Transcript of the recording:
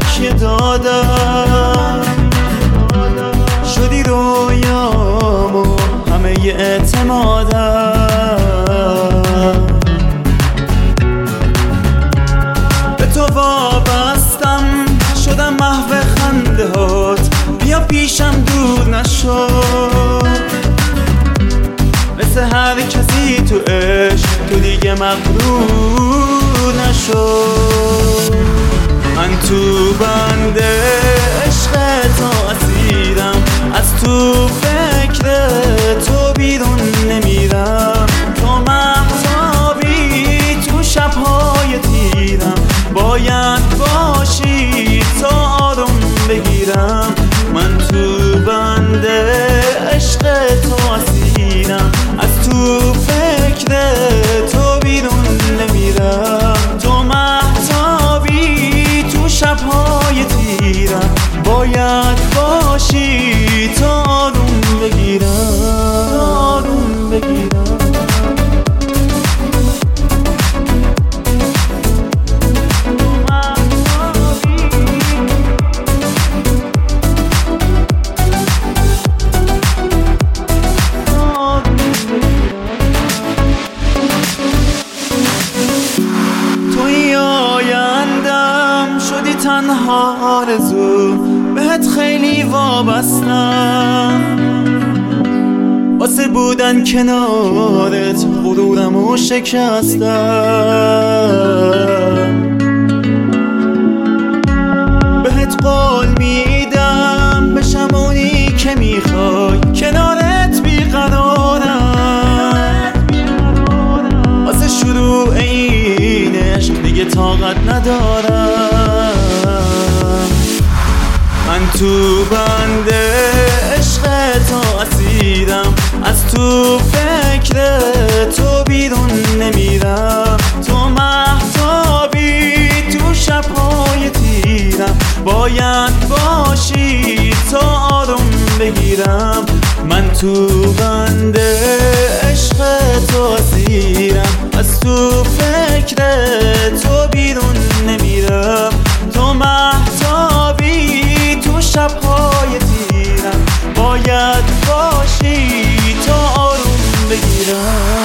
تکیه دادم، شدی رویامو همه ی اعتمادم. به تو وابستم شدم محو خنده هات، بیا پیشم دور نشو، مثل هر کسی تو عشق تو دیگه مغرور نشو. من تو بند عشق تو اسیرم، از تو فکر تو بیرون نمیرم. تو مهتابی تو شبهای تیرم، باید باشی تا آروم بگیرم. من تو بند عشق تو اسیرم، از تو فکر تو بیرون نمیرم. تو مهتابی تو شبهای تیرم، باید باشی تا آروم بگیرم، آروم بگیرم. تنها آرزو بهت خیلی وابستم، واسه بودن کنارت غرورمو شکستم. بهت قول میدم بشم اونی که میخوای، کنارت بیقرارم. واسه شروع این عشق دیگه طاقت ندارم. من تو بند عشق تو اسیرم، از تو فکر تو بیرون نمیرم. تو مهتابی تو شبهای تیرم، باید باشی تا آروم بگیرم. من تو بند عشق تو اسیرم، از تو فکر تو بیرون نمیرم. تو مهتابی تو شبهای تیرم، باید باشی تا آروم بگیرم.